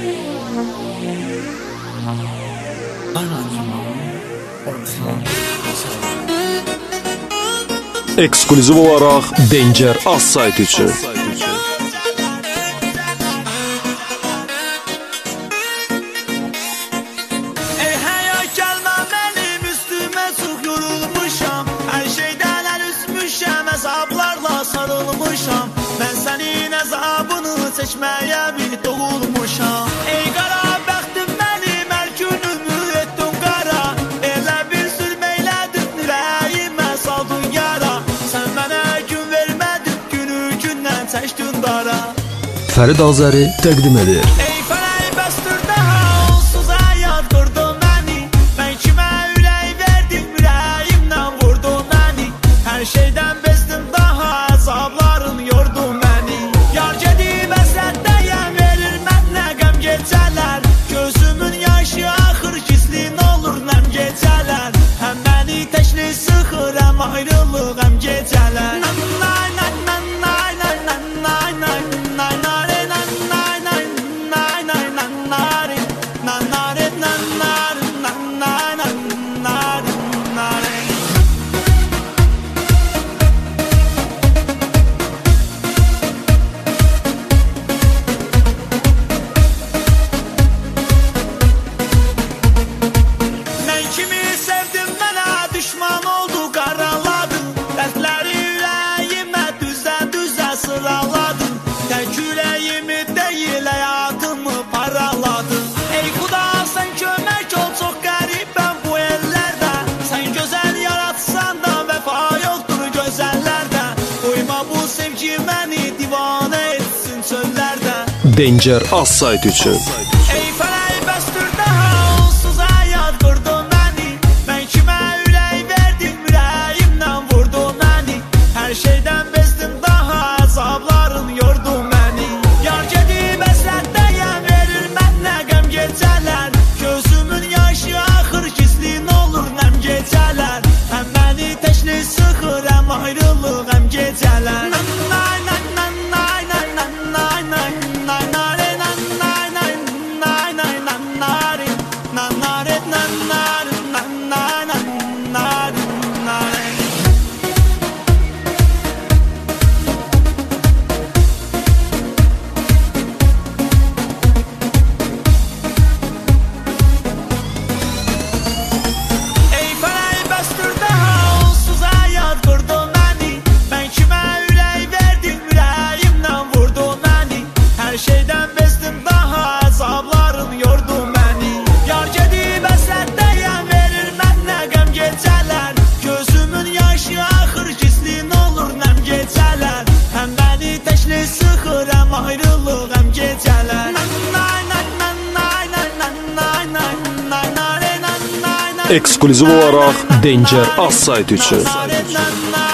Ekskluziv olaraq Danger az sayt üçün. Sarılmışam, ben senin azabını çekmeye bir doğulmuşam. Ey qara bəxtim mənim, hər günümü etdin qara. Elə bir zülm eylədin, ürəyimə saldın yara. Sən mənə gün vermədin, günü gündən çəkdin dara. Fərid Azəri təqdim edir. Ey fələk bəstir daha, onsuz həyat qurdun məni. Mən kimə ürək verdim, ürəyimdən vurdun məni. Hər şeydən bezdim daha, azabların yordu məni. Yar gedib əsəddəyəm, verir mənə qəm gecələr. Gözümün yaşı axır, gizlin olur nəm gecələr. Həm məni təşli sıxır, həm ayrılıq, həm gecələr. Düşman oldu, qaraladım. Dərdləri ürəyimə düzə sıraladım. Tək ürəyimi deyil, həyatımı paraladım. Ey Xuda, sən kömək ol, çox qəribəm bu ellərdə. Sən gözəl yaratsan da, vəfa yoxdur gözəllərdə. Qoyma bu sevgi məni divanə etsin çöllərdə. Danger az sayt üçün. Ey fələk bəstir daha, onsuz həyat qurdun məni. Mən kimə her şeyden bezdim daha, azabların yordu məni. Yar gedib əsəddəyəm, verir mənə qəm gecələr. Gözümün yaşı axır, gizlin olur nəm gecələr. Həm məni təşli sıxır, həm ayrılıq, həm gecələr. Ekskluziv olaraq Danger az sayt üçün.